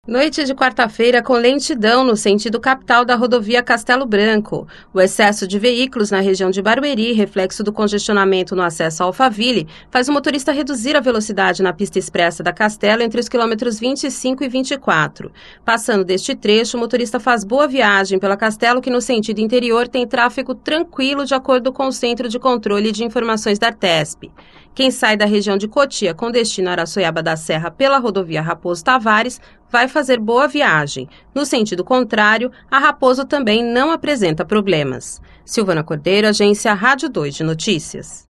Noite de quarta-feira com lentidão no sentido capital da rodovia Castelo Branco. O excesso de veículos na região de Barueri, reflexo do congestionamento no acesso a Alphaville, faz o motorista reduzir a velocidade na pista expressa da Castelo entre os quilômetros 25 e 24. Passando deste trecho, o motorista faz boa viagem pela Castelo, que no sentido interior tem tráfego tranquilo de acordo com o Centro de Controle de Informações da Artesp. Quem sai da região de Cotia com destino a Araçoiaba da Serra pela rodovia Raposo Tavares vai fazer boa viagem. No sentido contrário, a Raposo também não apresenta problemas. Silvana Cordeiro, Agência Rádio 2 de Notícias.